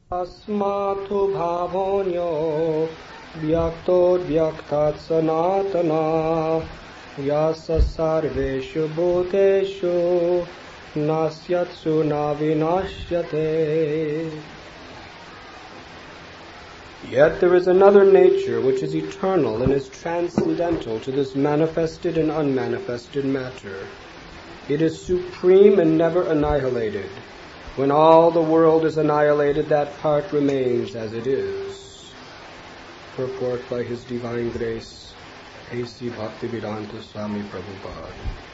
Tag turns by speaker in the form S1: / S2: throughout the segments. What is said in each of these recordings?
S1: Asmatu bhavonyo vyaktat sanatana yasa sarveshu bhuteshu nasyatsu navinashyate. Yet there is another nature which is eternal and is transcendental to this manifested and unmanifested matter. It is supreme and never annihilated. When all the world is annihilated, that part remains as it is. Purport by His Divine Grace, A.C. Bhaktivedanta Swami Prabhupada.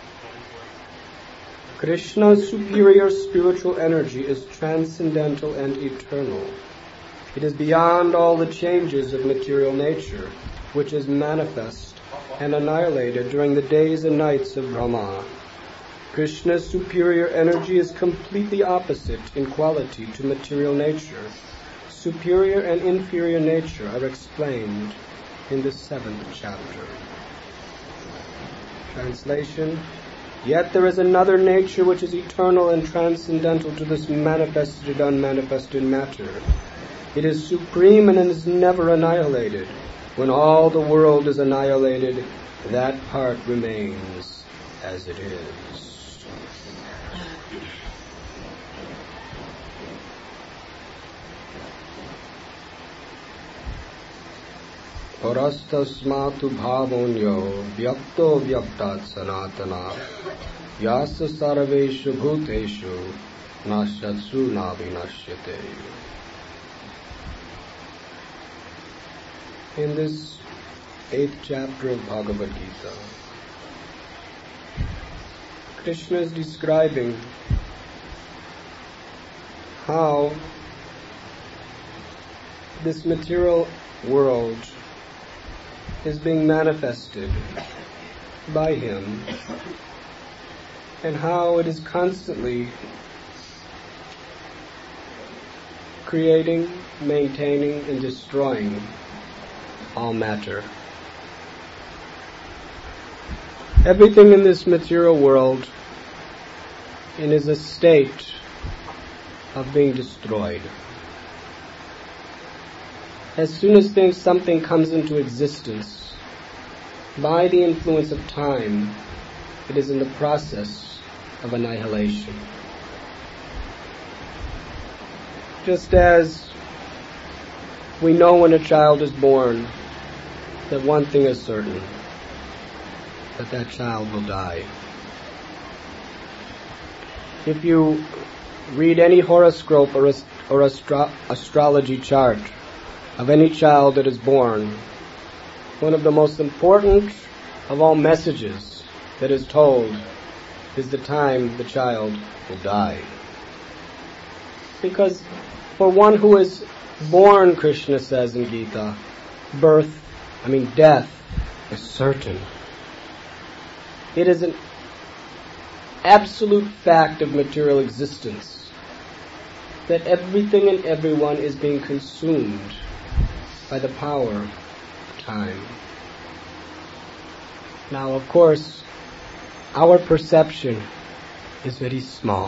S1: Krishna's superior spiritual energy is transcendental and eternal. It is beyond all the changes of material nature, which is manifest and annihilated during the days and nights of Brahma. Krishna's superior energy is completely opposite in quality to material nature. Superior and inferior nature are explained in the 7th chapter. Translation: Yet there is another nature which is eternal and transcendental to this manifested and unmanifested matter. It is supreme and is never annihilated. When all the world is annihilated, that part remains as it is. Parastasmatu bhavonyo vyakto vyaktat sanatana yasa sarveshu bhuteshu nasyatsu navinashyate. In this 8th chapter of Bhagavad Gita, Krishna is describing how this material world is being manifested by Him, and how it is constantly creating, maintaining, and destroying all matter. Everything in this material world is a state of being destroyed. As soon as something comes into existence, by the influence of time, it is in the process of annihilation. Just as we know when a child is born that one thing is certain, that child will die. If you read any horoscope or astrology chart of any child that is born, one of the most important of all messages that is told is the time the child will die. Because for one who is born, Krishna says in Gita, death is certain. It is an absolute fact of material existence that everything and everyone is being consumed by the power of time. Now, of course, our perception is very small.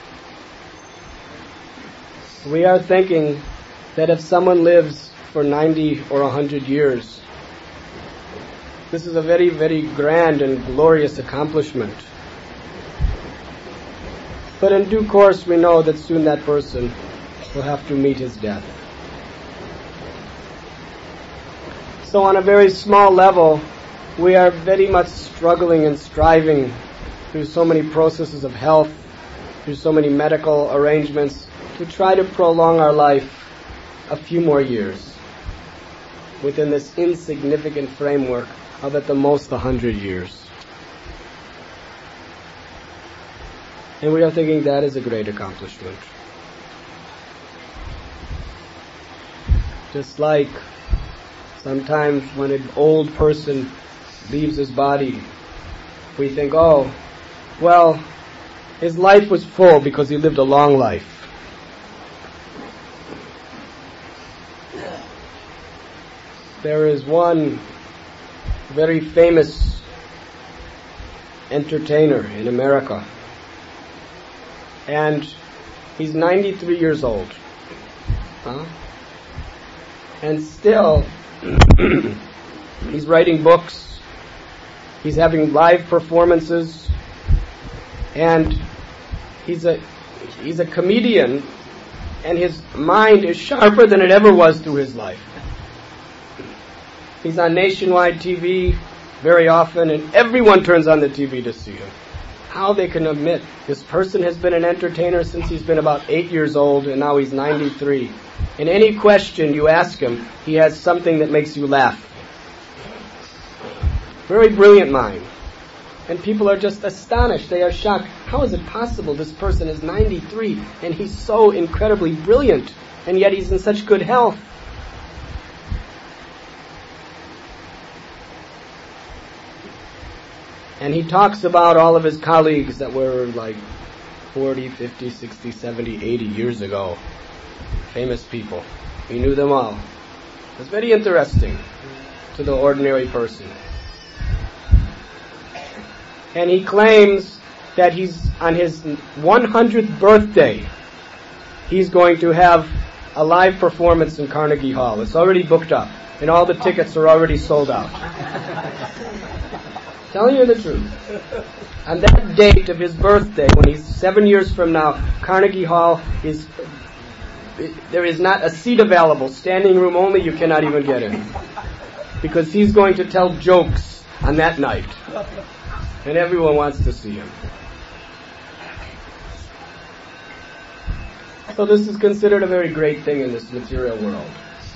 S1: We are thinking that if someone lives for 90 or 100 years, this is a very, very grand and glorious accomplishment. But in due course, we know that soon that person will have to meet his death. So on a very small level, we are very much struggling and striving through so many processes of health, through so many medical arrangements, to try to prolong our life a few more years within this insignificant framework of at the most 100 years. And we are thinking that is a great accomplishment. Just like sometimes when an old person leaves his body, we think, his life was full because he lived a long life. There is one very famous entertainer in America, and he's 93 years old. Huh? And still, he's writing books, he's having live performances, and he's a comedian, and his mind is sharper than it ever was through his life. He's on nationwide TV very often, and everyone turns on the TV to see him. How they can admit this person has been an entertainer since he's been about 8 years old, and now he's 93. And any question you ask him, he has something that makes you laugh. Very brilliant mind. And people are just astonished. They are shocked. How is it possible this person is 93 and he's so incredibly brilliant, and yet he's in such good health? And he talks about all of his colleagues that were like 40, 50, 60, 70, 80 years ago. Famous people. He knew them all. It was very interesting to the ordinary person. And he claims that he's on his 100th birthday, he's going to have a live performance in Carnegie Hall. It's already booked up, and all the tickets are already sold out. Telling you the truth. On that date of his birthday, when he's 7 years from now, Carnegie Hall there is not a seat available. Standing room only, you cannot even get in. Because he's going to tell jokes on that night. And everyone wants to see him. So this is considered a very great thing in this material world.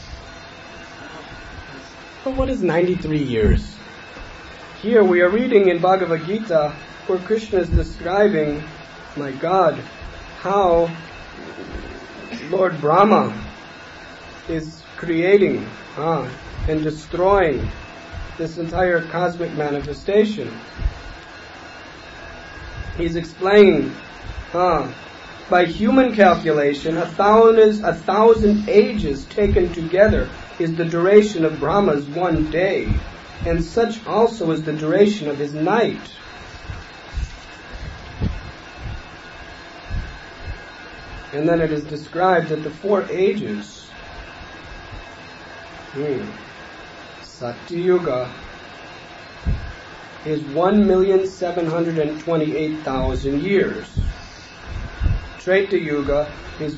S1: But what is 93 years? Here we are reading in Bhagavad Gita where Krishna is describing, my God, how Lord Brahma is creating and destroying this entire cosmic manifestation. He's explaining, by human calculation, 1,000 ages taken together is the duration of Brahma's one day, and such also is the duration of his night. And then it is described that the 4 ages, Satyuga, is 1,728,000 years. Treta Yuga is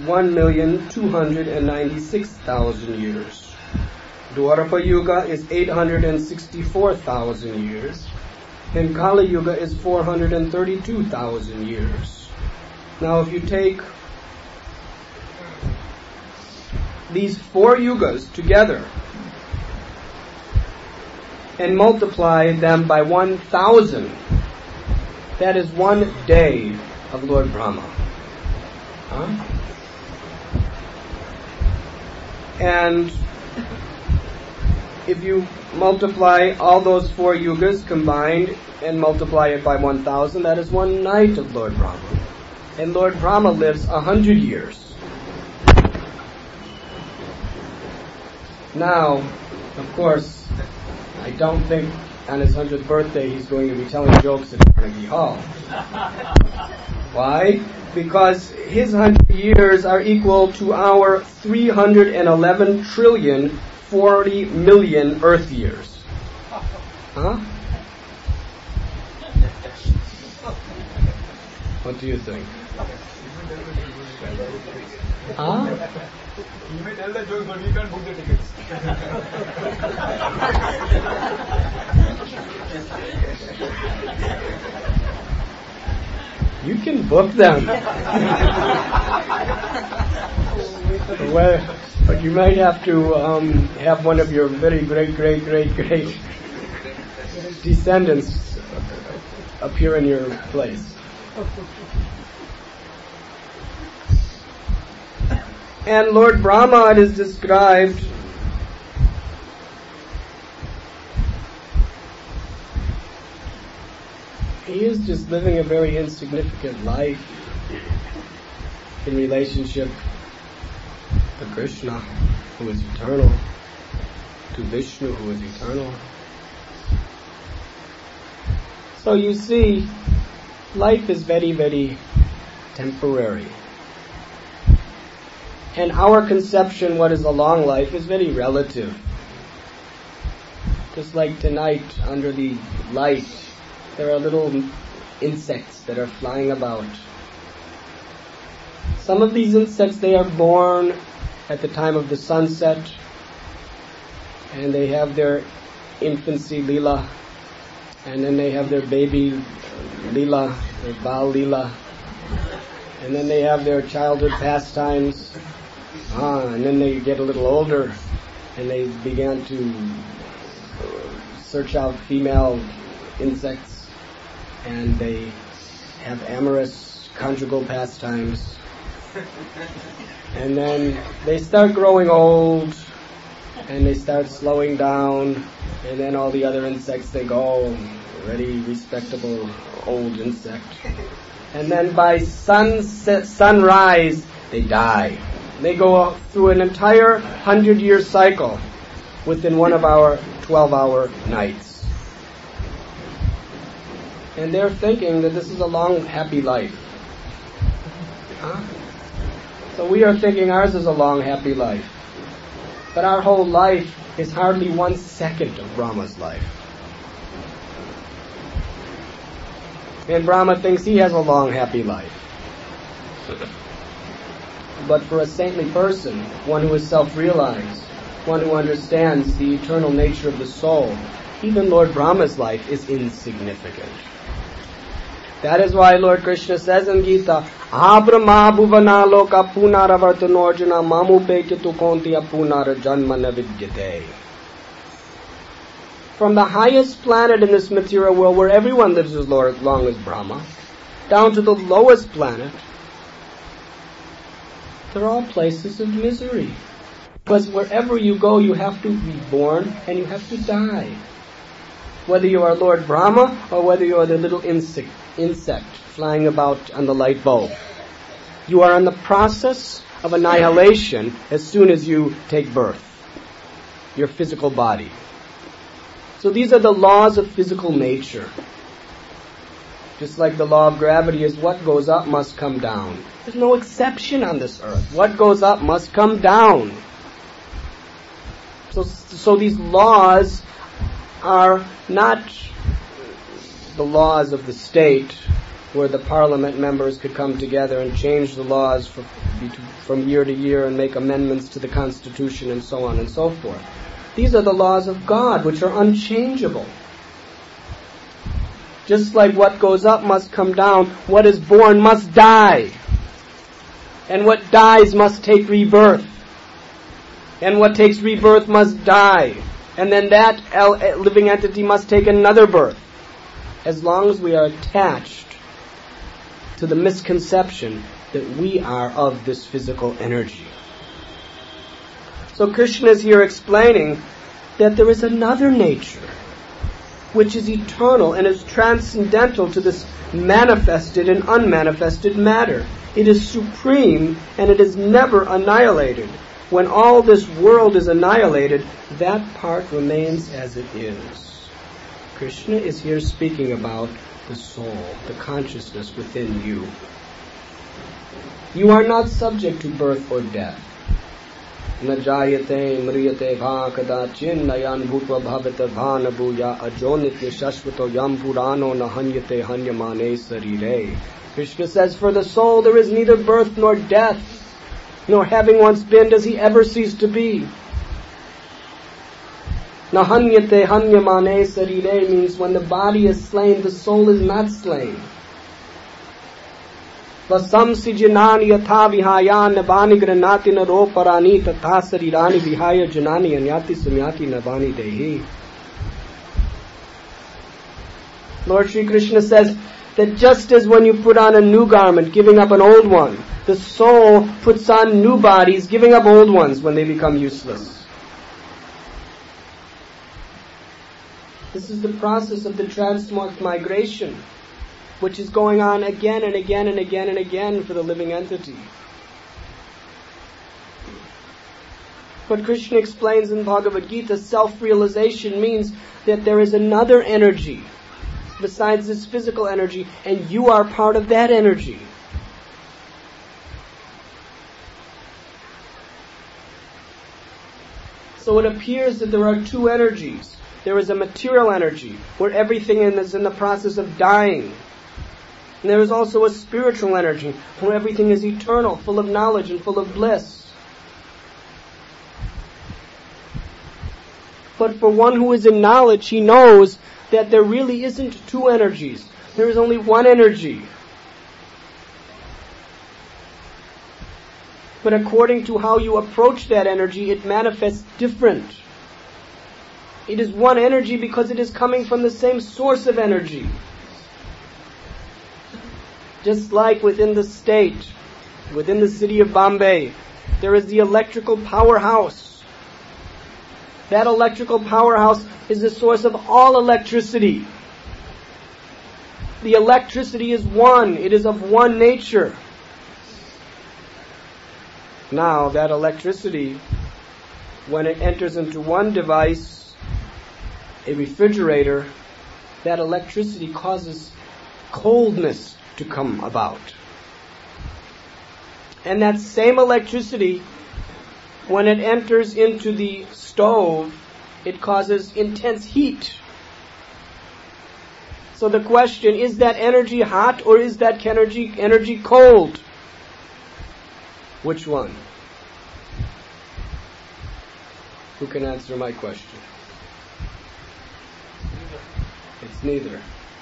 S1: 1,296,000 years. Dwarapa Yuga is 864,000 years. And Kali Yuga is 432,000 years. Now if you take these 4 yugas together and multiply them by 1,000, that is 1 day of Lord Brahma. And if you multiply all those 4 yugas combined and multiply it by 1,000, that is 1 night of Lord Brahma. And Lord Brahma lives 100 years. Now, of course, I don't think on his 100th birthday he's going to be telling jokes at Carnegie Hall. Why? Because his 100 years are equal to our 311 trillion 40 million Earth years. What do you think?
S2: You may tell the jokes, but we can't book the tickets.
S1: You can book them. Well, but you might have to have one of your very great descendants appear in your place. And Lord Brahma, it is described, he is just living a very insignificant life in relationship to Krishna, who is eternal, to Vishnu, who is eternal. So you see, life is very, very temporary. And our conception, what is a long life, is very relative. Just like tonight, under the light, there are little insects that are flying about. Some of these insects, they are born at the time of the sunset, and they have their infancy lila, and then they have their baby lila, their bal lila, and then they have their childhood pastimes, and then they get a little older, and they began to search out female insects, and they have amorous conjugal pastimes, and then they start growing old, and they start slowing down, and then all the other insects, they go, already respectable old insect. And then by sunrise, they die. They go through an entire 100-year cycle within one of our 12-hour nights. And they're thinking that this is a long, happy life. So we are thinking ours is a long, happy life. But our whole life is hardly 1 second of Brahma's life. And Brahma thinks he has a long, happy life. But for a saintly person, one who is self-realized, one who understands the eternal nature of the soul, even Lord Brahma's life is insignificant. That is why Lord Krishna says in Gita, Abrahma bhuvana loka punaravartanorjuna mamupe kitu konti apunara janma navidyate. From the highest planet in this material world, where everyone lives as long as Brahma, down to the lowest planet, they're all places of misery. Because wherever you go, you have to be born and you have to die. Whether you are Lord Brahma or whether you are the little insect flying about on the light bulb. You are in the process of annihilation as soon as you take birth. Your physical body. So these are the laws of physical nature. Just like the law of gravity is what goes up must come down. There's no exception on this earth. What goes up must come down. So these laws are not the laws of the state where the parliament members could come together and change the laws from year to year and make amendments to the Constitution and so on and so forth. These are the laws of God, which are unchangeable. Just like what goes up must come down, what is born must die. And what dies must take rebirth. And what takes rebirth must die. And then that living entity must take another birth. As long as we are attached to the misconception that we are of this physical energy. So Krishna is here explaining that there is another nature which is eternal and is transcendental to this manifested and unmanifested matter. It is supreme and it is never annihilated. When all this world is annihilated, that part remains as it is. Krishna is here speaking about the soul, the consciousness within you. You are not subject to birth or death. Na jayate mriyate bha kadachin nayan bhutva bhavata bhana bhuya ajonitya shashvato yam purano nahanyate hanyamane sarire. Krishna says, for the soul there is neither birth nor death, nor having once been does he ever cease to be. Nahanyate hanyamane sarire means when the body is slain, the soul is not slain. Vasamsi janani yatha vihayan nabani granati naro parani tatha sarirani vihaya janani anyati sunyati nabani dehi. Lord Sri Krishna says that just as when you put on a new garment, giving up an old one, the soul puts on new bodies, giving up old ones when they become useless. This is the process of the transmigration, which is going on again and again and again and again for the living entity. But Krishna explains in Bhagavad Gita, self-realization means that there is another energy besides this physical energy, and you are part of that energy. So it appears that there are two energies. There is a material energy, where everything is in the process of dying. And there is also a spiritual energy, where everything is eternal, full of knowledge and full of bliss. But for one who is in knowledge, he knows that there really isn't two energies. There is only one energy. But according to how you approach that energy, it manifests different. It is one energy because it is coming from the same source of energy. Just like within the state, within the city of Bombay, there is the electrical powerhouse. That electrical powerhouse is the source of all electricity. The electricity is one. It is of one nature. Now, that electricity, when it enters into one device, a refrigerator, that electricity causes coldness to come about. And that same electricity, when it enters into the stove, it causes intense heat. So the question, is that energy hot or is that energy cold? Which one? Who can answer my question? It's neither.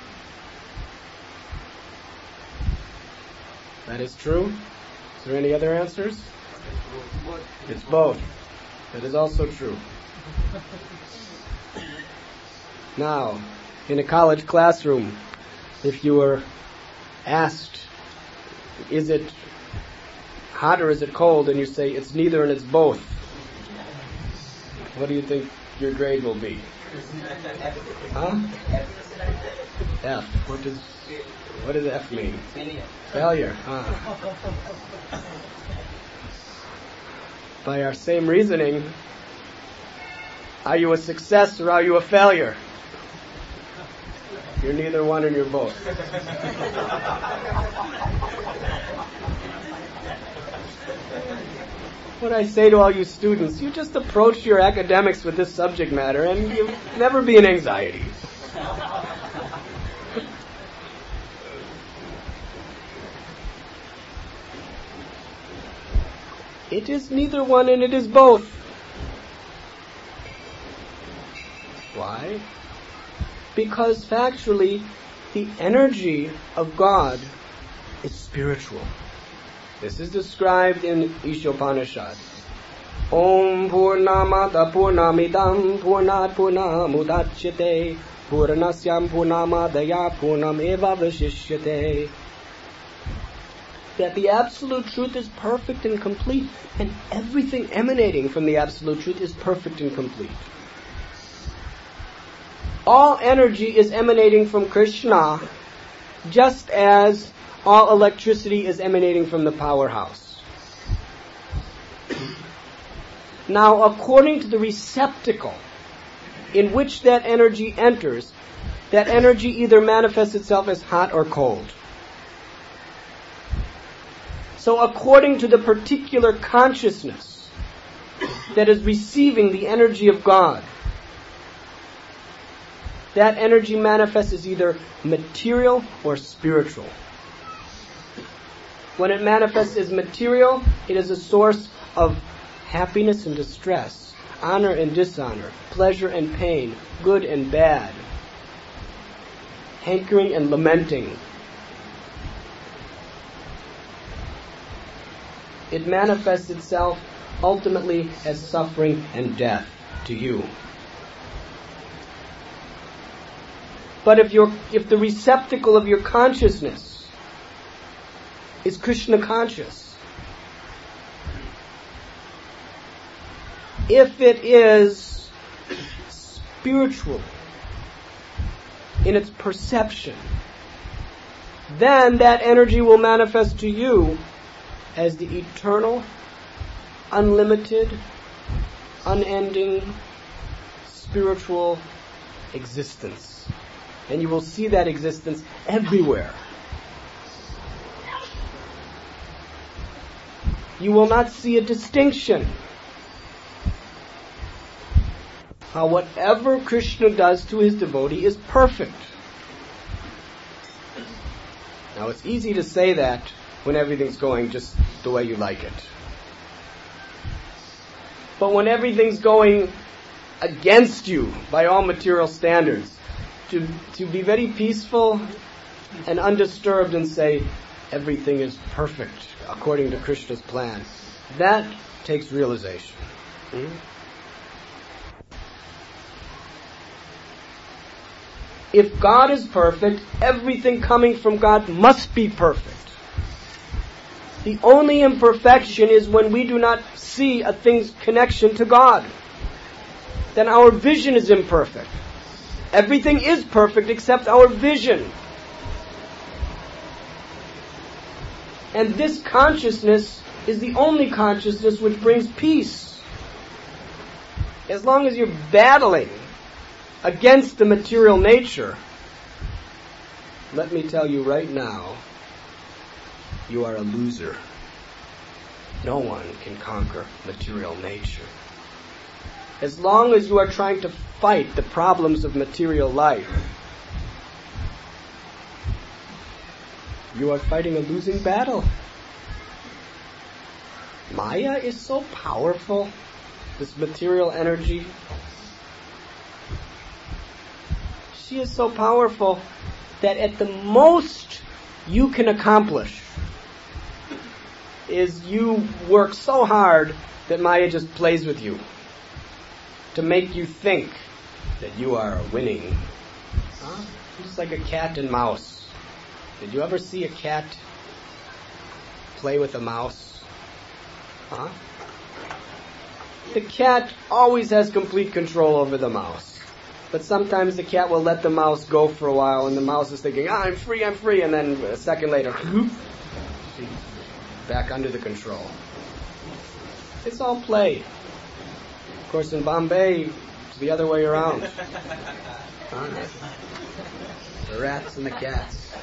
S1: That is true. Is there any other answers? It's both. That is also true. Now, in a college classroom, if you were asked, is it hot or is it cold, and you say it's neither and it's both, what do you think your grade will be? Huh? F. What does F mean? Failure. By our same reasoning, are you a success or are you a failure? You're neither one and you're both. What I say to all you students, you just approach your academics with this subject matter and you'll never be in anxiety. It is neither one and it is both. Why? Because factually, the energy of God is spiritual. This is described in Ishopanishad. Om Purnamada Purnamidam Purnat Purnamudachyate Purnasyam Purnamadaya Purnam Eva Vashishyate. That the Absolute Truth is perfect and complete, and everything emanating from the Absolute Truth is perfect and complete. All energy is emanating from Krishna, just as all electricity is emanating from the powerhouse. Now, according to the receptacle in which that energy enters, that energy either manifests itself as hot or cold. So according to the particular consciousness that is receiving the energy of God, that energy manifests as either material or spiritual. When it manifests as material, it is a source of happiness and distress, honor and dishonor, pleasure and pain, good and bad, hankering and lamenting. It manifests itself ultimately as suffering and death to you. But if the receptacle of your consciousness is Krishna conscious, if it is spiritual in its perception, then that energy will manifest to you as the eternal, unlimited, unending, spiritual existence. And you will see that existence everywhere. You will not see a distinction. how whatever Krishna does to his devotee is perfect. Now it's easy to say that when everything's going just the way you like it. But when everything's going against you by all material standards, to be very peaceful and undisturbed and say everything is perfect according to Krishna's plan, that takes realization. If God is perfect, everything coming from God must be perfect. The only imperfection is when we do not see a thing's connection to God. Then our vision is imperfect. Everything is perfect except our vision. And this consciousness is the only consciousness which brings peace. As long as you're battling against the material nature, let me tell you right now, you are a loser. No one can conquer material nature. As long as you are trying to fight the problems of material life, you are fighting a losing battle. Maya is so powerful, this material energy. She is so powerful that at the most you can accomplish is you work so hard that Maya just plays with you to make you think that you are winning. Just like a cat and mouse. Did you ever see a cat play with a mouse? The cat always has complete control over the mouse. But sometimes the cat will let the mouse go for a while, and the mouse is thinking, I'm free, and then a second later, she's back under the control. It's all play. Of course, in Bombay, it's the other way around. The rats and the cats.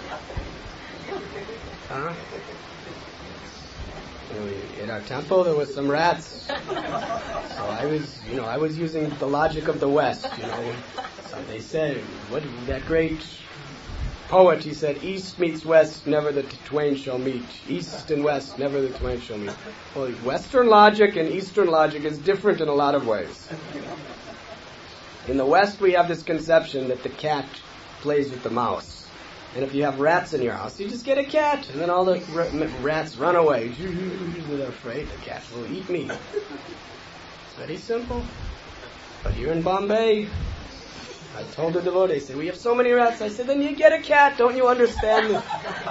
S1: In our temple, there was some rats. So I was using the logic of the West. So they said, what that great poet, he said, East meets West, never the twain shall meet. East and West, never the twain shall meet. Well, Western logic and Eastern logic is different in a lot of ways. In the West, we have this conception that the cat plays with the mouse. And if you have rats in your house, you just get a cat, and then all the rats run away. They're afraid the cat will eat me. It's very simple. But here in Bombay, I told the devotee, they said, we have so many rats. I said, then you get a cat. Don't you understand this?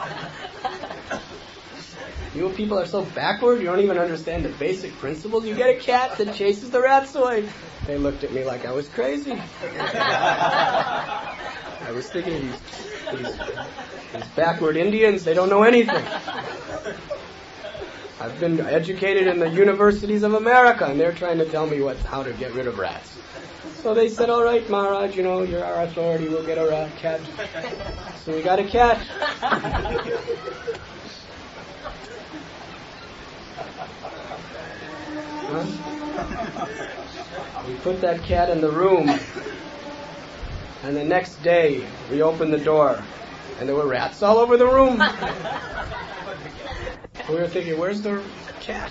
S1: You people are so backward, you don't even understand the basic principles. You get a cat that chases the rats away. They looked at me like I was crazy. I was thinking these backward Indians, they don't know anything. I've been educated in the universities of America, and they're trying to tell me how to get rid of rats. So they said, all right, Maharaj, you're our authority, we'll get a cat. So we got a cat. We put that cat in the room, and the next day we opened the door, and there were rats all over the room. We were thinking, where's the cat?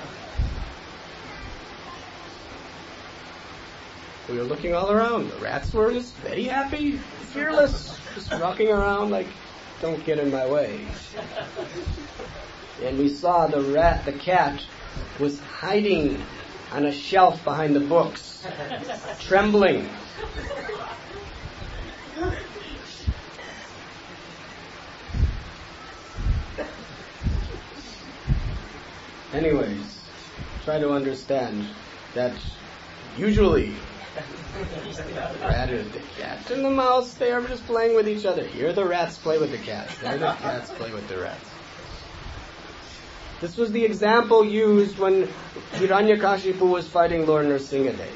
S1: We were looking all around. The rats were just very happy, fearless, just rocking around like, don't get in my way. And we saw the cat was hiding on a shelf behind the books, trembling. Anyways, try to understand that usually the cat and the mouse, they are just playing with each other. Here the rats play with the cats. There the cats play with the rats. This was the example used when Hiranyakashipu was fighting Lord Nrsingadev.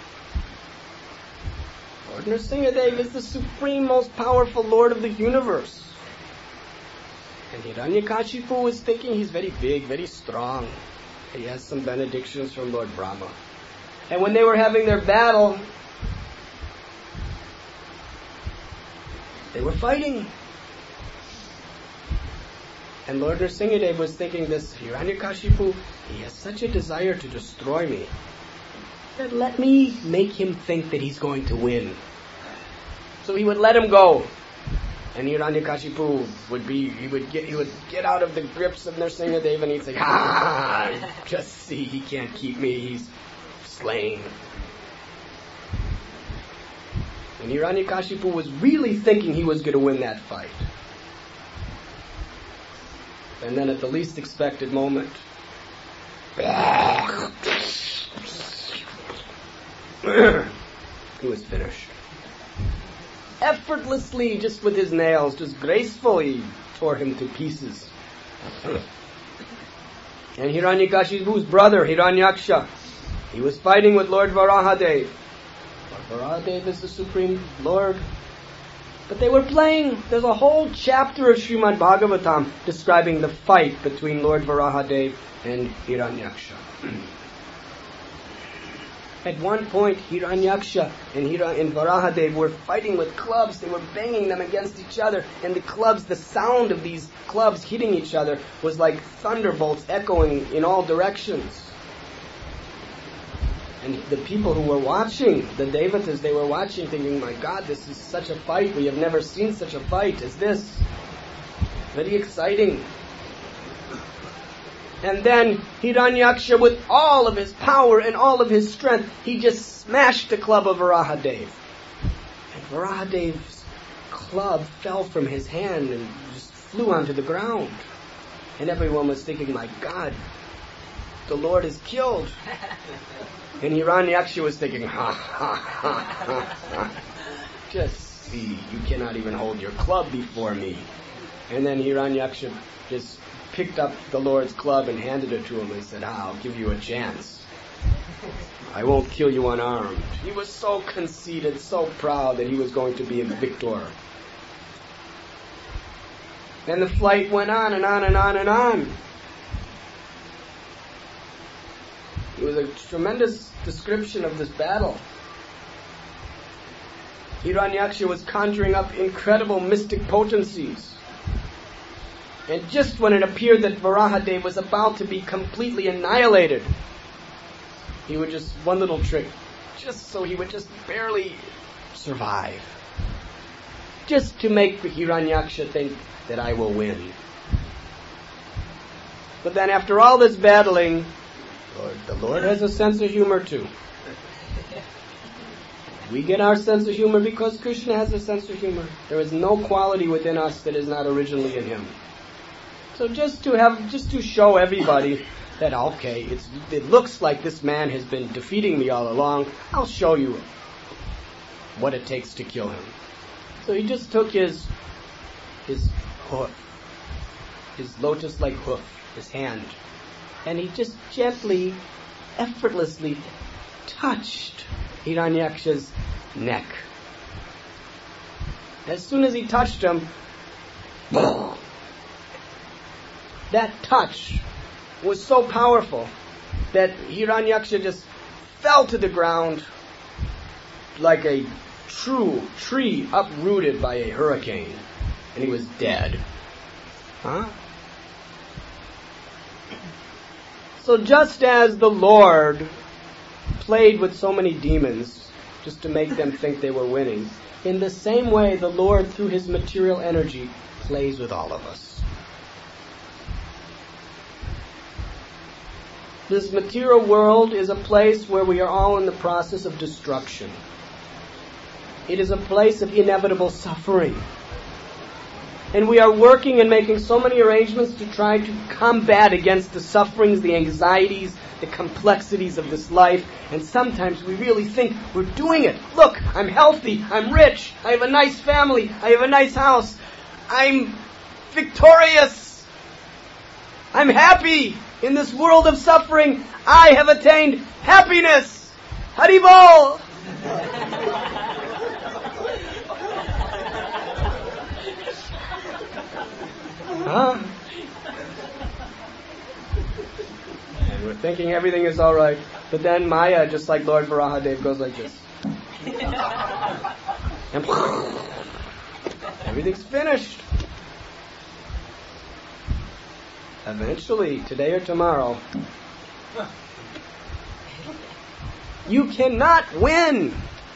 S1: Lord Nrsingadev is the supreme, most powerful Lord of the universe. And Hiranyakashipu was thinking he's very big, very strong. He has some benedictions from Lord Brahma. And when they were having their battle, they were fighting. And Lord Nrsingadev was thinking, this Hiranyakashipu, he has such a desire to destroy me, that let me make him think that he's going to win. So he would let him go. And Hiranyakashipu would get out of the grips of Nrsingadev and he'd say, just see, he can't keep me, he's slain. And Hiranyakashipu was really thinking he was going to win that fight. And then at the least expected moment, he was finished. Effortlessly, just with his nails, just gracefully tore him to pieces. And Hiranyakashipu's brother, Hiranyaksha, he was fighting with Lord Varahadev. Lord Varahadev is the Supreme Lord. But they were playing. There's a whole chapter of Srimad Bhagavatam describing the fight between Lord Varahadev and Hiranyaksha. At one point, Hiranyaksha and Varahadev were fighting with clubs. They were banging them against each other. And the sound of these clubs hitting each other was like thunderbolts echoing in all directions. And the people who were watching, the Devatas, they were watching thinking, my God, this is such a fight. We have never seen such a fight as this. Very exciting. And then Hiranyaksha, with all of his power and all of his strength, he just smashed the club of Varahadev. And Varahadev's club fell from his hand and just flew onto the ground. And everyone was thinking, my God, the Lord is killed. And Hiranyaksha was thinking, ha, ha, ha, ha, ha. Just see, you cannot even hold your club before me. And then Hiranyaksha just picked up the Lord's club and handed it to him and said, I'll give you a chance. I won't kill you unarmed. He was so conceited, so proud that he was going to be a victor. And the fight went on and on and on and on. It was a tremendous description of this battle. Hiranyaksha was conjuring up incredible mystic potencies. And just when it appeared that Varahadev was about to be completely annihilated, he would just, one little trick, just so he would just barely survive. Just to make Hiranyaksha think that I will win. But then after all this battling, the Lord has a sense of humor too. We get our sense of humor because Krishna has a sense of humor. There is no quality within us that is not originally in him. So just to show everybody that, okay, it looks like this man has been defeating me all along, I'll show you what it takes to kill him. So he just took his hoof, his lotus-like hoof, his hand, and he just gently, effortlessly touched Hiranyaksha's neck. As soon as he touched him, that touch was so powerful that Hiranyaksha just fell to the ground like a true tree uprooted by a hurricane, and he was dead. So just as the Lord played with so many demons just to make them think they were winning, in the same way the Lord, through his material energy, plays with all of us. This material world is a place where we are all in the process of destruction. It is a place of inevitable suffering. And we are working and making so many arrangements to try to combat against the sufferings, the anxieties, the complexities of this life. And sometimes we really think we're doing it. Look, I'm healthy, I'm rich, I have a nice family, I have a nice house, I'm victorious, I'm happy. In this world of suffering, I have attained happiness. Haribol! And we're thinking everything is all right. But then Maya, just like Lord Varahadev, goes like this. And everything's finished. Eventually, today or tomorrow, you cannot win.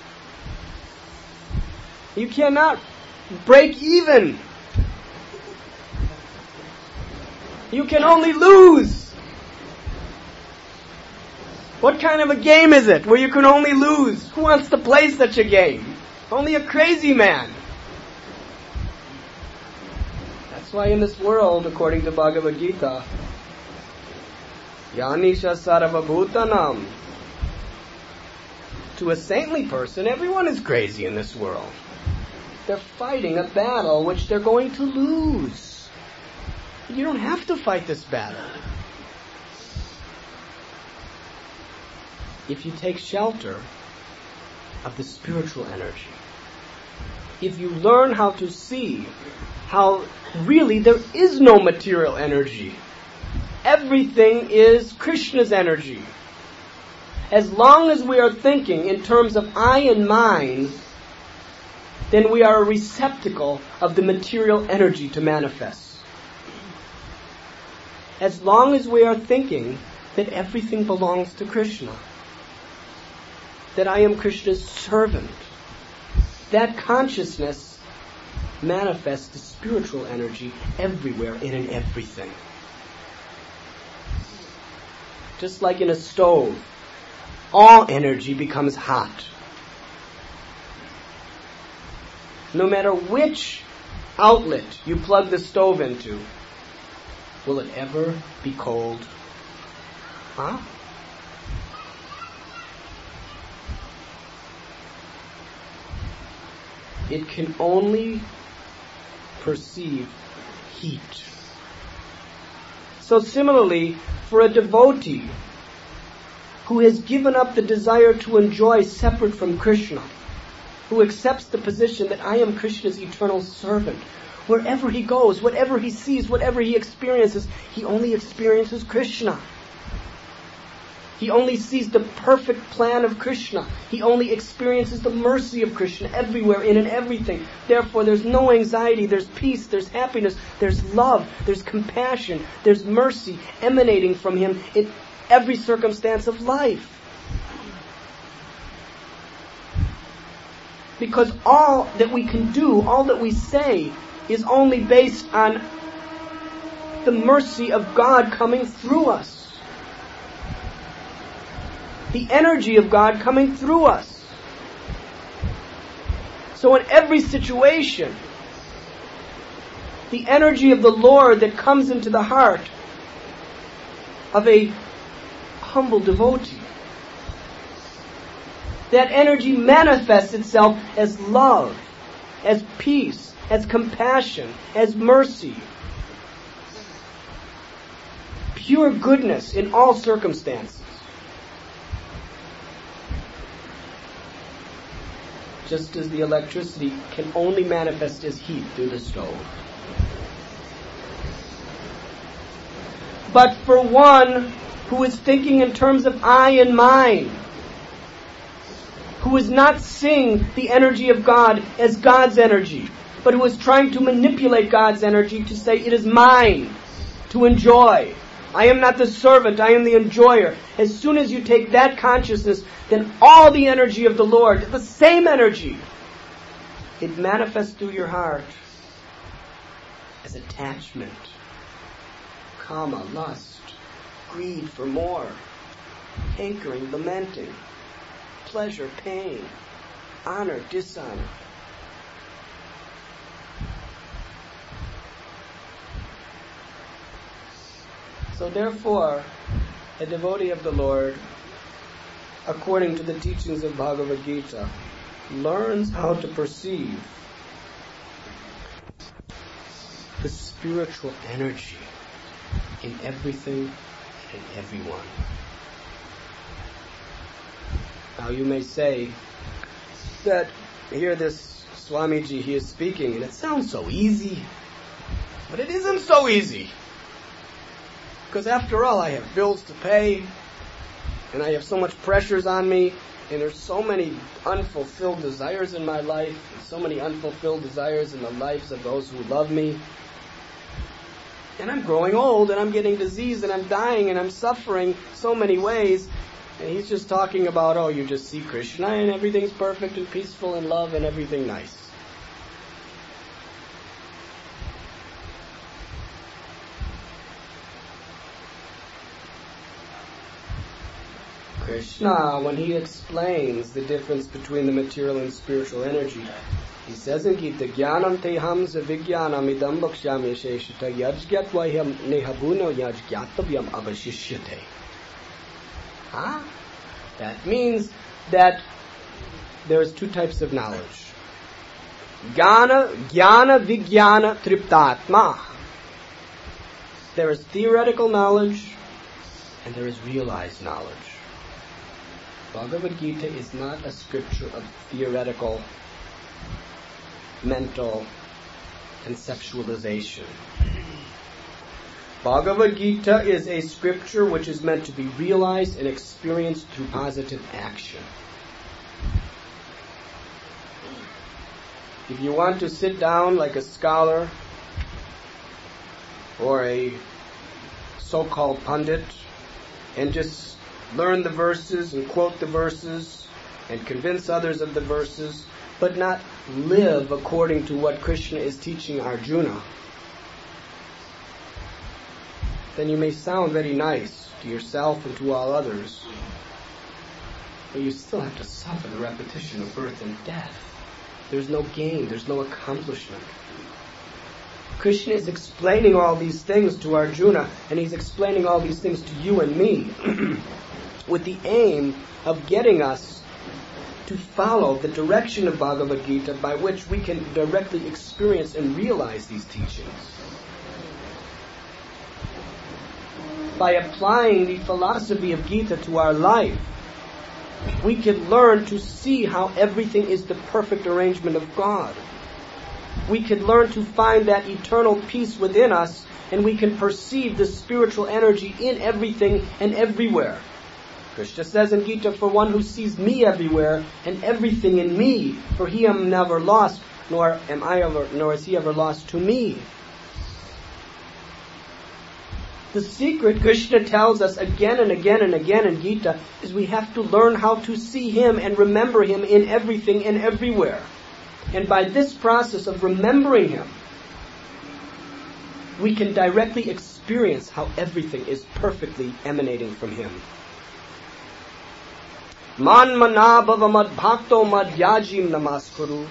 S1: You cannot break even. You can only lose. What kind of a game is it where you can only lose? Who wants to play such a game? Only a crazy man. That's why in this world, according to Bhagavad Gita, Yanisha Sarvabhutanam, to a saintly person, everyone is crazy in this world. They're fighting a battle which they're going to lose. You don't have to fight this battle. If you take shelter of the spiritual energy, if you learn how to see how really there is no material energy, everything is Krishna's energy. As long as we are thinking in terms of I and mine, then we are a receptacle of the material energy to manifest. As long as we are thinking that everything belongs to Krishna, that I am Krishna's servant, that consciousness manifests the spiritual energy everywhere and in everything. Just like in a stove, all energy becomes hot. No matter which outlet you plug the stove into, will it ever be cold? Huh? It can only perceive heat. So similarly, for a devotee who has given up the desire to enjoy separate from Krishna, who accepts the position that I am Krishna's eternal servant, wherever he goes, whatever he sees, whatever he experiences, he only experiences Krishna. He only sees the perfect plan of Krishna. He only experiences the mercy of Krishna everywhere, in and everything. Therefore, there's no anxiety, there's peace, there's happiness, there's love, there's compassion, there's mercy emanating from him in every circumstance of life. Because all that we can do, all that we say, is only based on the mercy of God coming through us. The energy of God coming through us. So in every situation, the energy of the Lord that comes into the heart of a humble devotee, that energy manifests itself as love, as peace, as compassion, as mercy, pure goodness in all circumstances. Just as the electricity can only manifest as heat through the stove. But for one who is thinking in terms of I and mine, who is not seeing the energy of God as God's energy, but who is trying to manipulate God's energy to say, it is mine to enjoy. I am not the servant, I am the enjoyer. As soon as you take that consciousness, then all the energy of the Lord, the same energy, it manifests through your heart as attachment, kama, lust, greed for more, hankering, lamenting, pleasure, pain, honor, dishonor. So therefore, a devotee of the Lord, according to the teachings of Bhagavad Gita, learns how to perceive the spiritual energy in everything and in everyone. Now you may say that here this Swamiji, he is speaking, and it sounds so easy, but it isn't so easy. Because after all, I have bills to pay, and I have so much pressures on me, and there's so many unfulfilled desires in my life, and so many unfulfilled desires in the lives of those who love me. And I'm growing old, and I'm getting diseased, and I'm dying, and I'm suffering so many ways. And he's just talking about, oh, you just see Krishna, and everything's perfect and peaceful and love and everything nice. Krishna, when he explains the difference between the material and spiritual energy, he says in Gita, Jnanam te hamsa vijnanam idam bhakshyami sheshita yajgyatvahyam nehabuno yajgyatavyam avashishyate. That means that there's two types of knowledge. Jnana vijnana triptatma. There is theoretical knowledge and there is realized knowledge. Bhagavad Gita is not a scripture of theoretical, mental conceptualization. Bhagavad Gita is a scripture which is meant to be realized and experienced through positive action. If you want to sit down like a scholar or a so-called pundit and just learn the verses and quote the verses and convince others of the verses, but not live according to what Krishna is teaching Arjuna, then you may sound very nice to yourself and to all others, but you still have to suffer the repetition of birth and death. There's no gain, there's no accomplishment. Krishna is explaining all these things to Arjuna, and he's explaining all these things to you and me with the aim of getting us to follow the direction of Bhagavad Gita by which we can directly experience and realize these teachings. By applying the philosophy of Gita to our life, we can learn to see how everything is the perfect arrangement of God. We can learn to find that eternal peace within us, and we can perceive the spiritual energy in everything and everywhere. Krishna says in Gita, for one who sees me everywhere and everything in me, for he am never lost, nor is he ever lost to me. The secret, Krishna tells us again and again and again in Gita, is we have to learn how to see him and remember him in everything and everywhere. And by this process of remembering him, we can directly experience how everything is perfectly emanating from him. Man manabhava mad bhakto mad yajim namaskuru.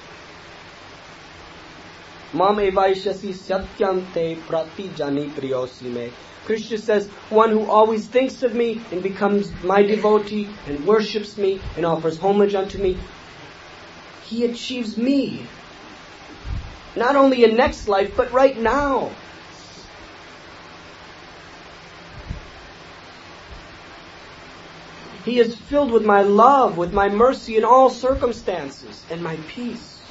S1: Mam evaishasi satyante prati jani priyosi me. Krishna says, one who always thinks of me and becomes my devotee and worships me and offers homage unto me, he achieves me. Not only in next life, but right now. He is filled with my love, with my mercy in all circumstances, and my peace.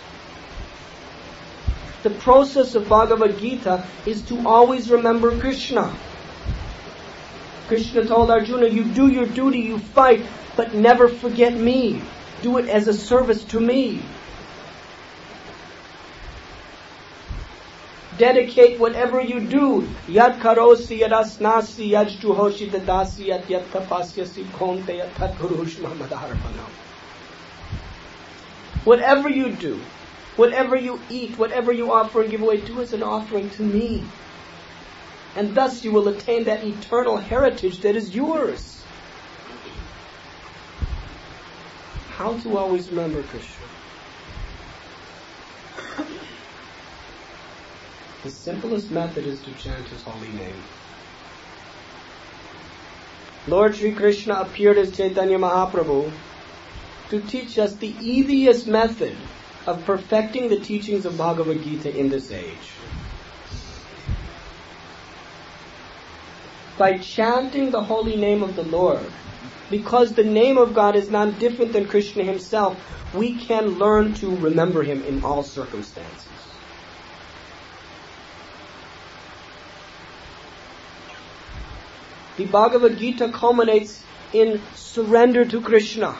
S1: The process of Bhagavad Gita is to always remember Krishna. Krishna told Arjuna, you do your duty, you fight, but never forget me. Do it as a service to me. Dedicate whatever you do. Yad karosi yad asnasi yad juhoshi dadasi yad tapasyasi konte yad tatpurushma madharpanam. Whatever you do, whatever you eat, whatever you offer and give away, do as an offering to me. And thus you will attain that eternal heritage that is yours. How to always remember Krishna? The simplest method is to chant his holy name. Lord Sri Krishna appeared as Chaitanya Mahaprabhu to teach us the easiest method of perfecting the teachings of Bhagavad Gita in this age. By chanting the holy name of the Lord, because the name of God is not different than Krishna himself, we can learn to remember him in all circumstances. The Bhagavad Gita culminates in surrender to Krishna.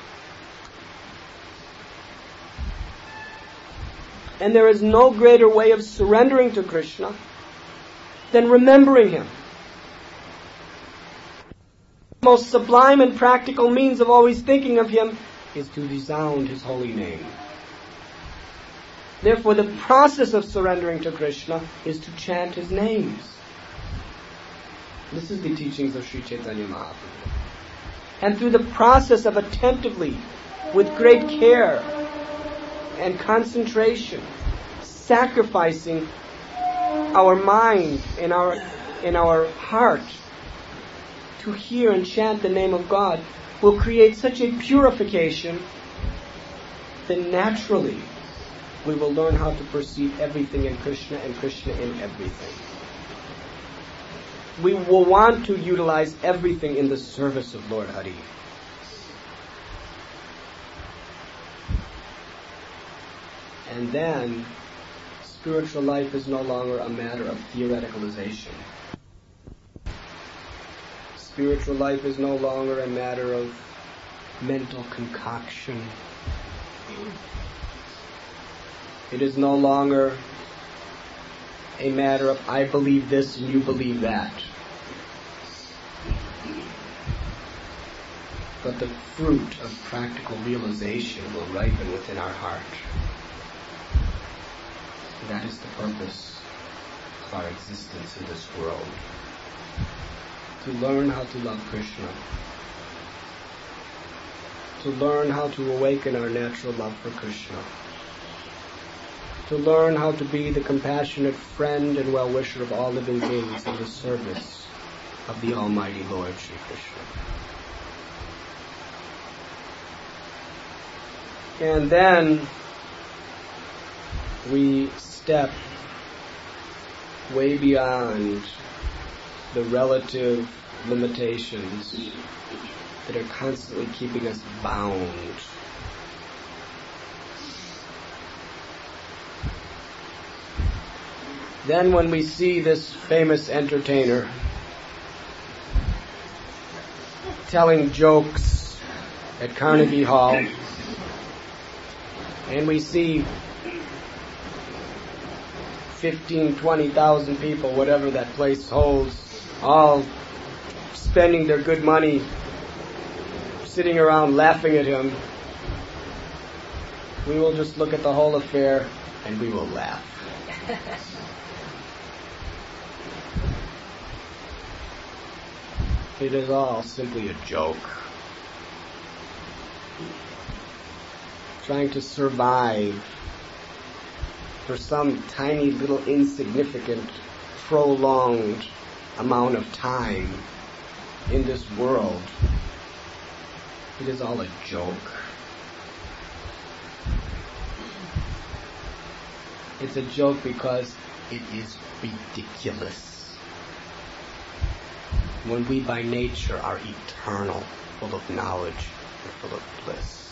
S1: And there is no greater way of surrendering to Krishna than remembering Him. The most sublime and practical means of always thinking of Him is to resound His holy name. Therefore, the process of surrendering to Krishna is to chant His names. This is the teachings of Sri Chaitanya Mahaprabhu. And through the process of attentively, with great care and concentration, sacrificing our mind and our heart to hear and chant the name of God, will create such a purification that naturally we will learn how to perceive everything in Krishna and Krishna in everything. We will want to utilize everything in the service of Lord Hari. And then, spiritual life is no longer a matter of theoreticalization. Spiritual life is no longer a matter of mental concoction. It is no longer a matter of I believe this and you believe that. But the fruit of practical realization will ripen within our heart. That is the purpose of our existence in this world. To learn how to love Krishna. To learn how to awaken our natural love for Krishna. To learn how to be the compassionate friend and well-wisher of all living beings in the service of the Almighty Lord Shri Krishna. And then we step way beyond the relative limitations that are constantly keeping us bound. Then when we see this famous entertainer telling jokes at Carnegie Hall, and we see 15,000, 20,000 people, whatever that place holds, all spending their good money, sitting around laughing at him, we will just look at the whole affair and we will laugh. It is all simply a joke. Trying to survive for some tiny little insignificant, prolonged amount of time in this world. It is all a joke. It's a joke because it is ridiculous. When we by nature are eternal, full of knowledge and full of bliss.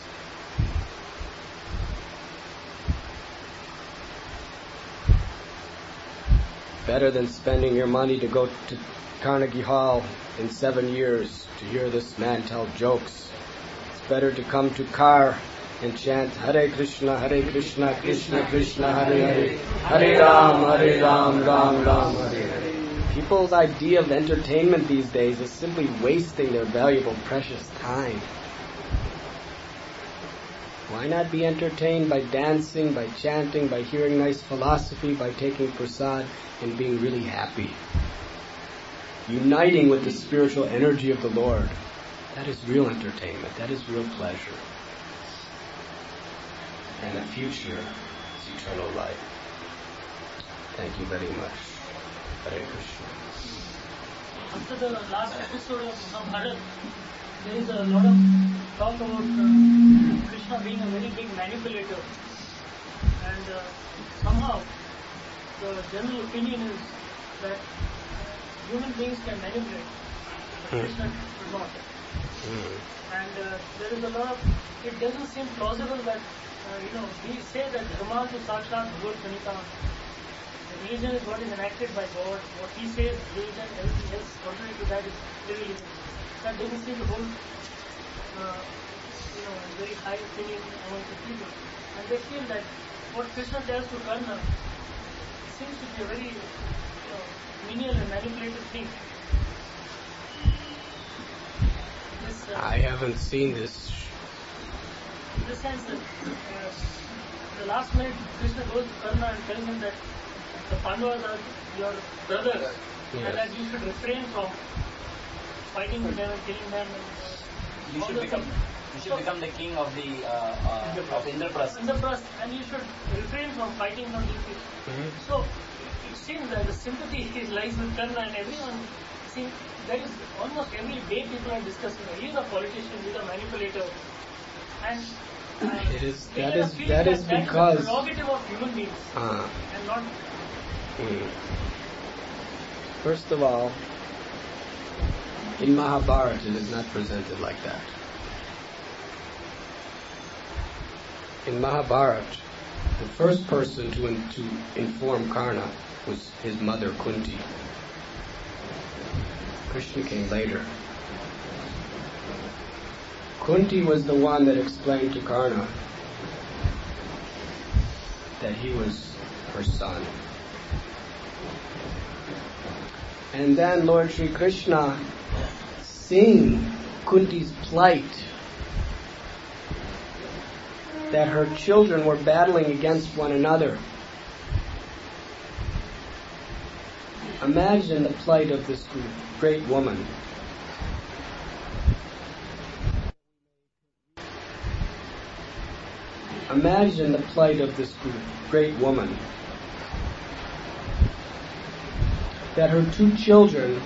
S1: Better than spending your money to go to Carnegie Hall in 7 years to hear this man tell jokes. It's better to come to Car and chant Hare Krishna, Krishna Krishna, Hare Hare, Hare Ram, Ram Ram, Hare Hare. People's idea of entertainment these days is simply wasting their valuable, precious time. Why not be entertained by dancing, by chanting, by hearing nice philosophy, by taking prasad and being really happy? Uniting with the spiritual energy of the Lord. That is real entertainment. That is real pleasure. And the future is eternal life. Thank you very much. Hare Krishna.
S3: After the last episode of Mahabharata, there is a lot of talk about Krishna being a very big manipulator, and somehow the general opinion is that human beings can manipulate, but Krishna does not. And there is a lot of, it doesn't seem plausible that, we say that Brahma to Sakshat Bhagavad Pranita. Religion is what is enacted by God. What He says, religion, everything else contrary to that is irreligion. That doesn't seem to hold very high opinion among the people. And they feel that what Krishna tells to Karna seems to be a very menial and manipulative thing.
S1: I haven't seen this.
S3: In the sense that the last minute Krishna goes to Karna and tells him that the Pandavas are your brothers,
S1: Yes.
S3: and that you should refrain from fighting with them and killing them.
S4: You should become the king of the of Indraprastha.
S3: Indraprastha, and you should refrain from fighting from these people.
S1: Mhm.
S3: So it seems that the sympathy lies with Karna, and everyone. See, that is almost every day people are discussing. He is a politician, he is a manipulator, and
S1: It is
S3: they
S1: that
S3: get a
S1: is
S3: feeling
S1: that is
S3: that
S1: because
S3: is the prerogative of human beings
S1: uh,
S3: and not.
S1: first of all, in Mahabharata it is not presented like that. In Mahabharata, the first person to inform Karna was his mother Kunti. Krishna came later. Kunti was the one that explained to Karna that he was her son. And then Lord Sri Krishna, seeing Kunti's plight, that her children were battling against one another. Imagine the plight of this great woman. Imagine the plight of this great woman. That her two children,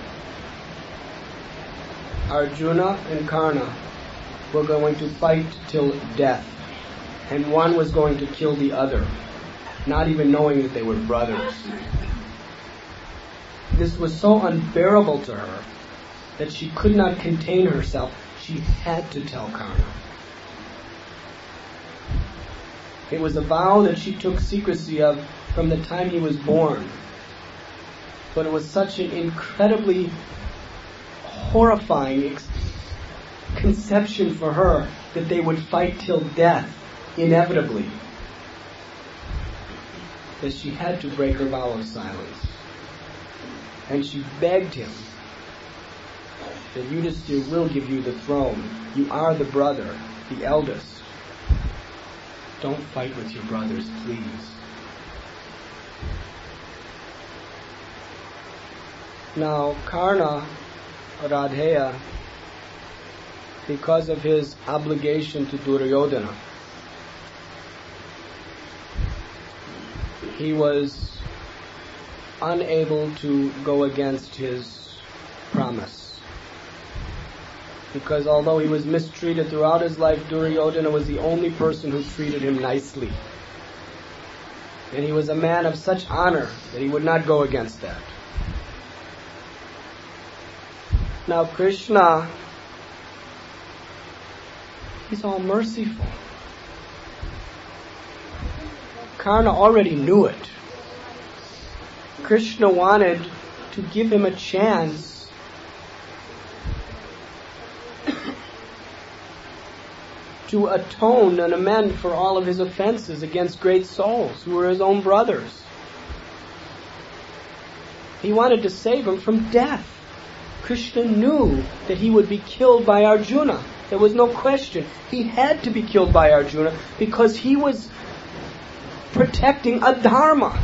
S1: Arjuna and Karna, were going to fight till death. And one was going to kill the other, not even knowing that they were brothers. This was so unbearable to her that she could not contain herself. She had to tell Karna. It was a vow that she took secrecy of from the time he was born. But it was such an incredibly horrifying conception for her that they would fight till death, inevitably, that she had to break her vow of silence. And she begged him that Yudhisthira will give you the throne. You are the brother, the eldest. Don't fight with your brothers, please. Now, Karna, Radheya, because of his obligation to Duryodhana, he was unable to go against his promise. Because although he was mistreated throughout his life, Duryodhana was the only person who treated him nicely. And he was a man of such honor that he would not go against that. Now Krishna, he's all merciful. Karna already knew it. Krishna wanted to give him a chance to atone and amend for all of his offenses against great souls who were his own brothers. He wanted to save him from death. Krishna knew that he would be killed by Arjuna. There was no question. He had to be killed by Arjuna because he was protecting adharma.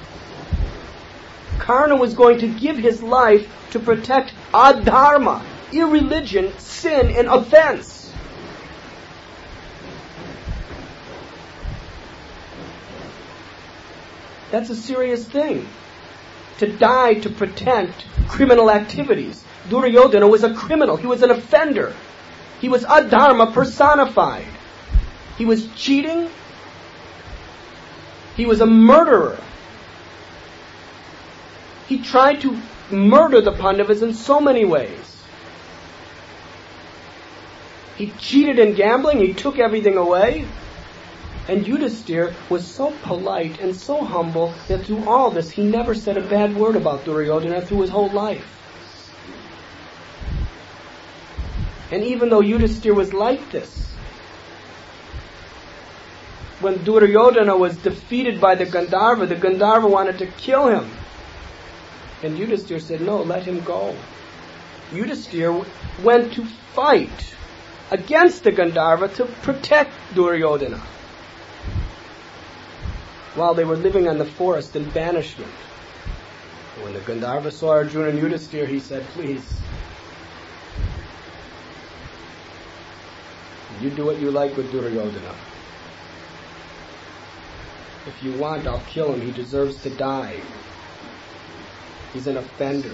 S1: Karna was going to give his life to protect adharma, irreligion, sin, and offense. That's a serious thing. To die to protect criminal activities. Duryodhana was a criminal. He was an offender. He was adharma personified. He was cheating. He was a murderer. He tried to murder the Pandavas in so many ways. He cheated in gambling. He took everything away. And Yudhisthira was so polite and so humble that through all this he never said a bad word about Duryodhana through his whole life. And even though Yudhisthira was like this, when Duryodhana was defeated by the Gandharva wanted to kill him. And Yudhisthira said, no, let him go. Yudhisthira went to fight against the Gandharva to protect Duryodhana while they were living in the forest in banishment. When the Gandharva saw Arjuna and Yudhisthira, he said, please, you do what you like with Duryodhana. If you want, I'll kill him. He deserves to die. He's an offender.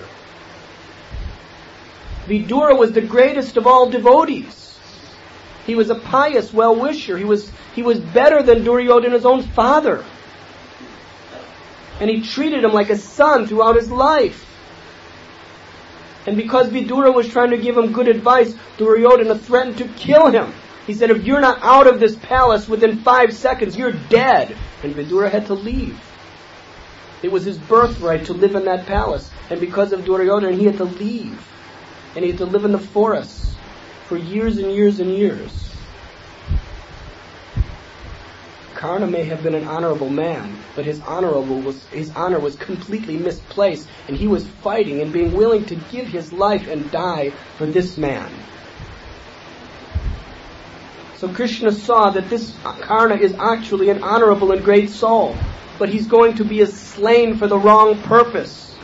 S1: Vidura was the greatest of all devotees. He was a pious well-wisher. He was better than Duryodhana's own father. And he treated him like a son throughout his life. And because Vidura was trying to give him good advice, Duryodhana threatened to kill him. He said, if you're not out of this palace within 5 seconds, you're dead. And Vidura had to leave. It was his birthright to live in that palace. And because of Duryodhana, he had to leave. And he had to live in the forests for years and years and years. Karna may have been an honorable man, but his honor was completely misplaced. And he was fighting and being willing to give his life and die for this man. So Krishna saw that this Karna is actually an honorable and great soul, but he's going to be slain for the wrong purpose.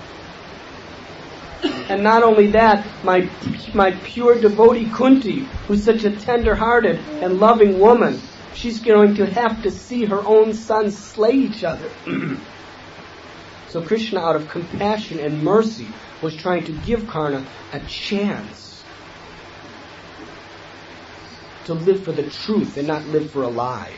S1: And not only that, my pure devotee Kunti, who's such a tender-hearted and loving woman, she's going to have to see her own sons slay each other. So Krishna, out of compassion and mercy, was trying to give Karna a chance to live for the truth and not live for a lie.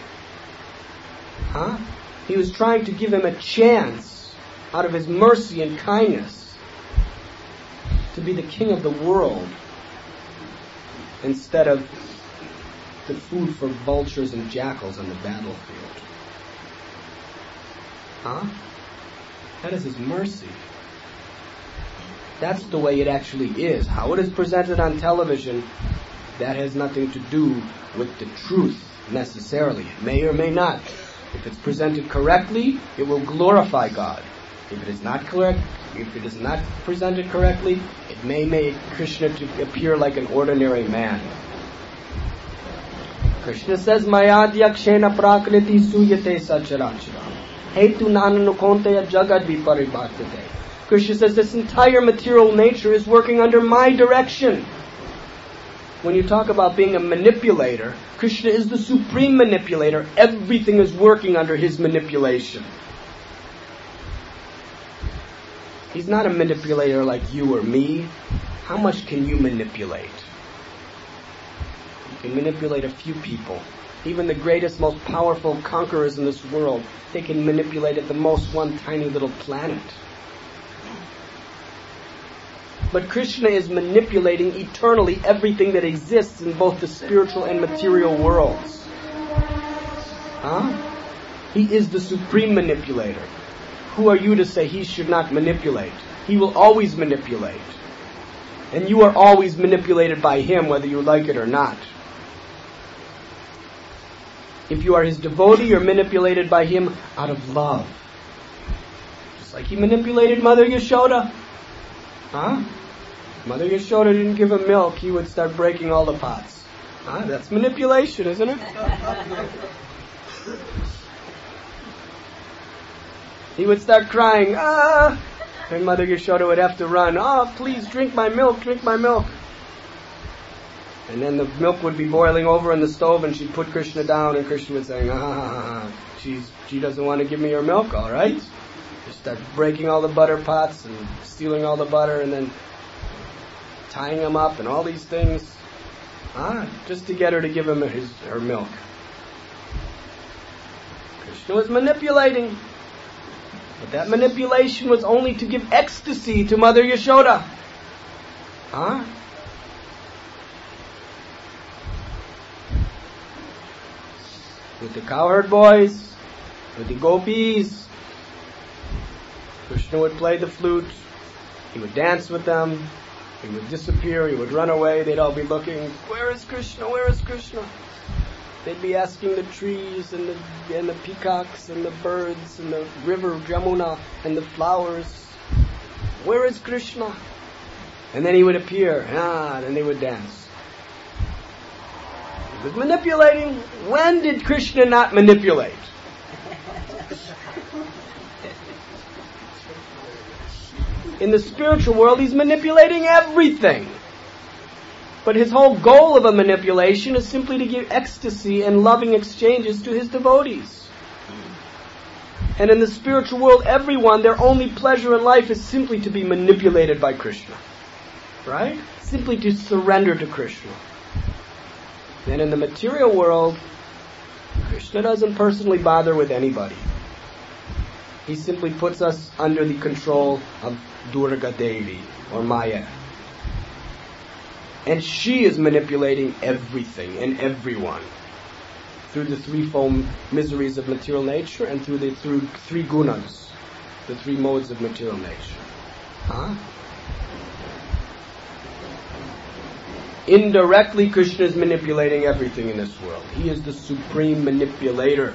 S1: He was trying to give him a chance, out of his mercy and kindness, to be the king of the world instead of the food for vultures and jackals on the battlefield. That is his mercy. That's the way it actually is. How it is presented on television, that has nothing to do with the truth necessarily. It may or may not. If it's presented correctly, it will glorify God. If it is not correct, if it is not presented correctly, it may make Krishna to appear like an ordinary man. Krishna says, Mayadhyakshena prakriti suyate sacharacharam. Hetu nananukonteya jagad viparibhaktate. Krishna says, this entire material nature is working under my direction. When you talk about being a manipulator, Krishna is the supreme manipulator. Everything is working under his manipulation. He's not a manipulator like you or me. How much can you manipulate? You can manipulate a few people. Even the greatest, most powerful conquerors in this world, they can manipulate at the most one tiny little planet. But Krishna is manipulating eternally everything that exists in both the spiritual and material worlds. He is the supreme manipulator. Who are you to say he should not manipulate? He will always manipulate. And you are always manipulated by him, whether you like it or not. If you are his devotee, you're manipulated by him out of love. Just like he manipulated Mother Yashoda. Mother Yashoda didn't give him milk, he would start breaking all the pots. That's manipulation, isn't it? He would start crying, and Mother Yashoda would have to run, please drink my milk, drink my milk. And then the milk would be boiling over in the stove and she'd put Krishna down and Krishna would say, she doesn't want to give me her milk, all right? Just start breaking all the butter pots and stealing all the butter and then tying him up and all these things, just to get her to give him her milk. Krishna was manipulating. But that manipulation was only to give ecstasy to Mother Yashoda. With the cowherd boys, with the gopis, Krishna would play the flute, he would dance with them, He would disappear, he would run away, they'd all be looking, where is Krishna, where is Krishna? They'd be asking the trees and the peacocks and the birds and the river Jamuna and the flowers, where is Krishna? And then he would appear, and they would dance. He was manipulating. When did Krishna not manipulate? In the spiritual world, he's manipulating everything. But his whole goal of a manipulation is simply to give ecstasy and loving exchanges to his devotees. And in the spiritual world, everyone, their only pleasure in life is simply to be manipulated by Krishna. Right? Simply to surrender to Krishna. Then in the material world, Krishna doesn't personally bother with anybody. He simply puts us under the control of Durga Devi or Maya. And she is manipulating everything and everyone through the threefold miseries of material nature and through three gunas, the three modes of material nature. Indirectly, Krishna is manipulating everything in this world. He is the supreme manipulator.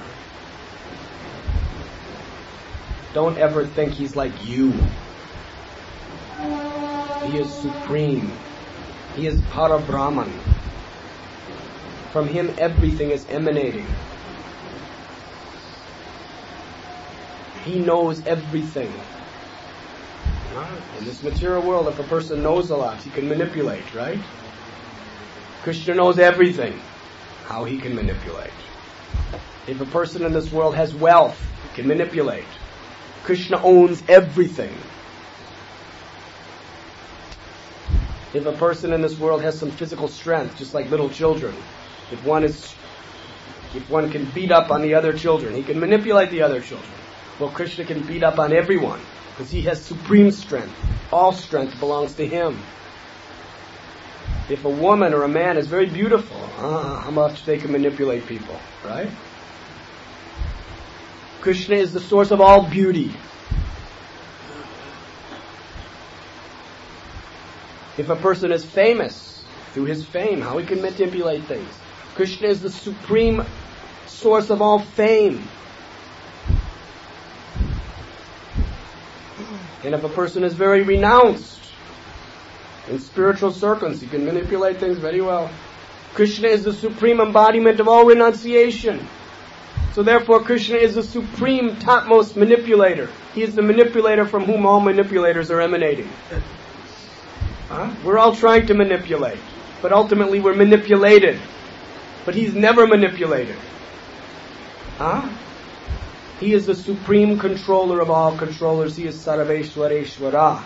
S1: Don't ever think he's like you. He is supreme. He is Parabrahman. From him everything is emanating. He knows everything. In this material world, if a person knows a lot, he can manipulate, right? Krishna knows everything, how he can manipulate. If a person in this world has wealth, he can manipulate. Krishna owns everything. If a person in this world has some physical strength, just like little children, if one can beat up on the other children, he can manipulate the other children. Well, Krishna can beat up on everyone, because he has supreme strength. All strength belongs to him. If a woman or a man is very beautiful, how much they can manipulate people, right? Krishna is the source of all beauty. If a person is famous, through his fame, how he can manipulate things. Krishna is the supreme source of all fame. And if a person is very renounced in spiritual circles, he can manipulate things very well. Krishna is the supreme embodiment of all renunciation. So therefore, Krishna is the supreme, topmost manipulator. He is the manipulator from whom all manipulators are emanating. We're all trying to manipulate, but ultimately we're manipulated. But he's never manipulated. He is the supreme controller of all controllers. He is Sarveshwareshwara.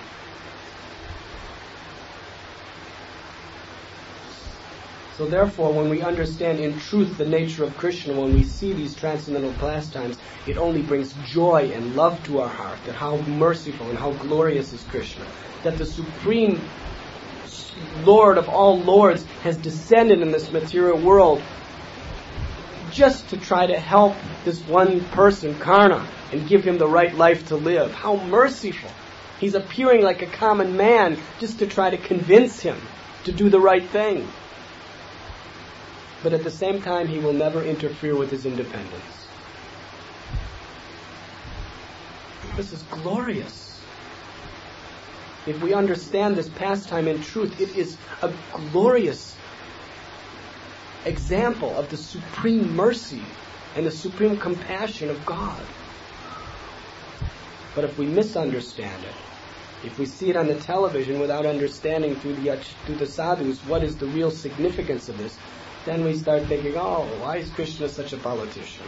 S1: So therefore, when we understand in truth the nature of Krishna, when we see these transcendental pastimes, it only brings joy and love to our heart, that how merciful and how glorious is Krishna. That the supreme Lord of all lords has descended in this material world just to try to help this one person, Karna, and give him the right life to live. How merciful. He's appearing like a common man just to try to convince him to do the right thing. But at the same time, he will never interfere with his independence. This is glorious. If we understand this pastime in truth, it is a glorious example of the supreme mercy and the supreme compassion of God. But if we misunderstand it, if we see it on the television without understanding through the sadhus what is the real significance of this, then we start thinking, why is Krishna such a politician?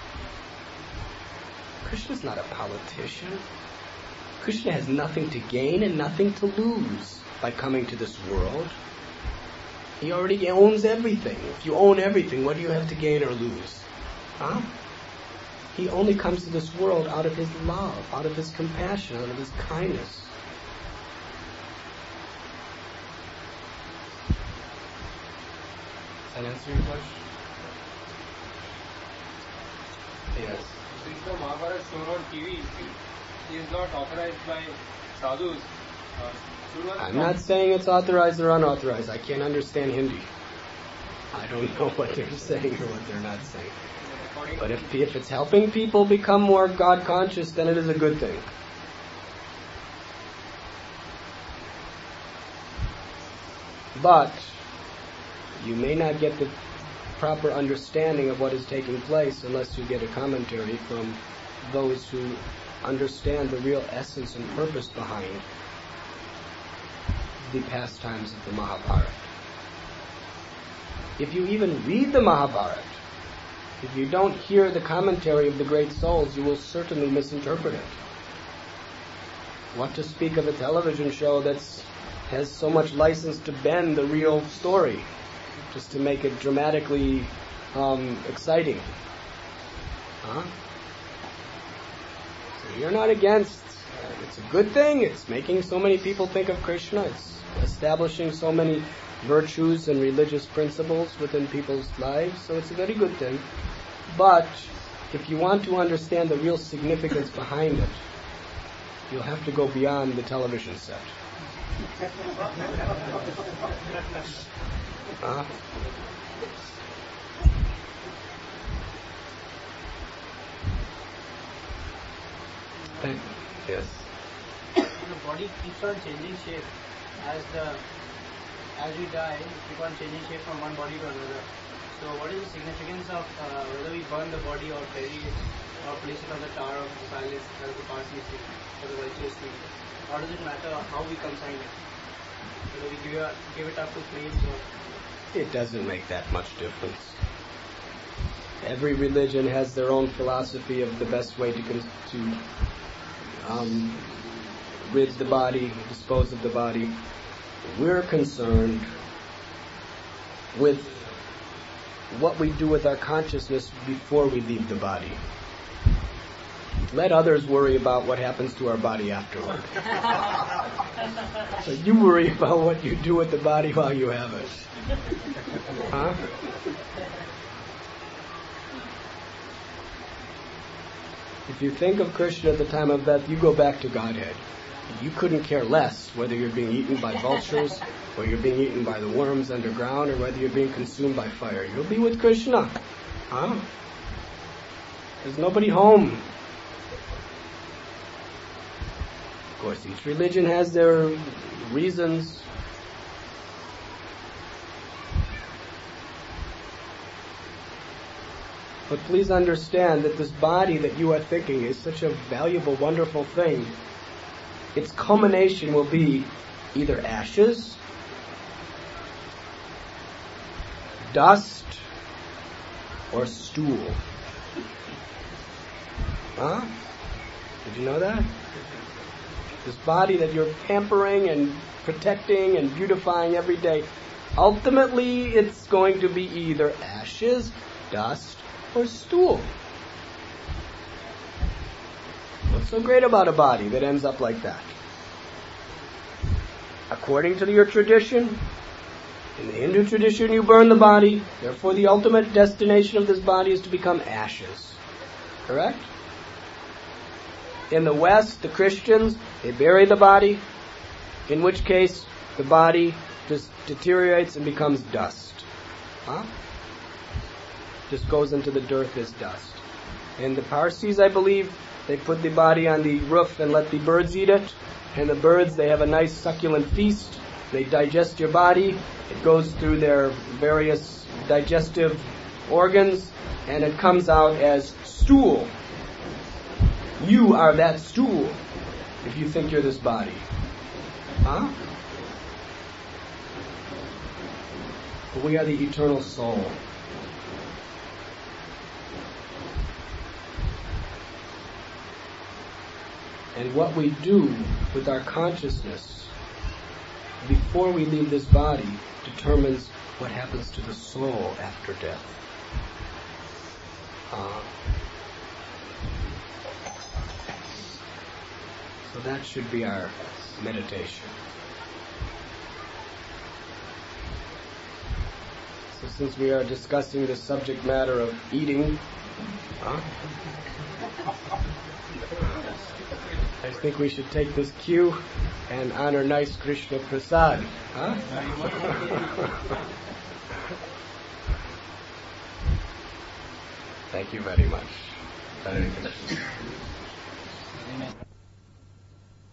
S1: Krishna's not a politician. Krishna has nothing to gain and nothing to lose by coming to this world. He already owns everything. If you own everything, what do you have to gain or lose? He only comes to this world out of his love, out of his compassion, out of his kindness. Does that answer your question? Yes.
S2: Since the Mahabharata shown on TV is not authorized by sadhus,
S1: I'm not saying it's authorized or unauthorized. I can't understand Hindi. I don't know what they're saying or what they're not saying. But if it's helping people become more God conscious, then it is a good thing. But you may not get the proper understanding of what is taking place unless you get a commentary from those who understand the real essence and purpose behind the pastimes of the Mahabharata. If you even read the Mahabharata, if you don't hear the commentary of the great souls, you will certainly misinterpret it. What to speak of a television show that has so much license to bend the real story, just to make it dramatically exciting. Huh? So you're not against. It's a good thing. It's making so many people think of Krishna. It's establishing so many virtues and religious principles within people's lives. So it's a very good thing. But if you want to understand the real significance behind it, you'll have to go beyond the television set. Yes.
S5: The body keeps on changing shape as we die. We keep on changing shape from one body to another. So, what is the significance of whether we burn the body or bury it or place it on the tower of the palace as the Parsi thing or the vultures thing? How does it matter how we consign it? Whether we give it up to flames or...
S1: It doesn't make that much difference. Every religion has their own philosophy of the best way to rid the body, dispose of the body. We're concerned with what we do with our consciousness before we leave the body. Let others worry about what happens to our body afterward. So you worry about what you do with the body while you have it. Huh? If you think of Krishna at the time of death, you go back to Godhead. You couldn't care less whether you're being eaten by vultures, or you're being eaten by the worms underground, or whether you're being consumed by fire. You'll be with Krishna. Huh? There's nobody home. Of course, each religion has their reasons. But please understand that this body that you are thinking is such a valuable, wonderful thing. Its culmination will be either ashes, dust, or stool. Huh? Did you know that? This body that you're pampering and protecting and beautifying every day, ultimately it's going to be either ashes, dust, or stool. What's so great about a body that ends up like that? According to your tradition, in the Hindu tradition, you burn the body. Therefore, the ultimate destination of this body is to become ashes. Correct? In the West, the Christians, they bury the body, in which case the body just deteriorates and becomes dust. Huh? Just goes into the dirt as dust. And the Parsis, I believe, they put the body on the roof and let the birds eat it. And the birds, they have a nice succulent feast. They digest your body. It goes through their various digestive organs, and it comes out as stool. You are that stool if you think you're this body. Huh? But we are the eternal soul. And what we do with our consciousness before we leave this body determines what happens to the soul after death. So that should be our meditation. So since we are discussing the subject matter of eating, I think we should take this cue and honor nice Krishna Prasad. Huh? Thank you very much. Hare Krishna.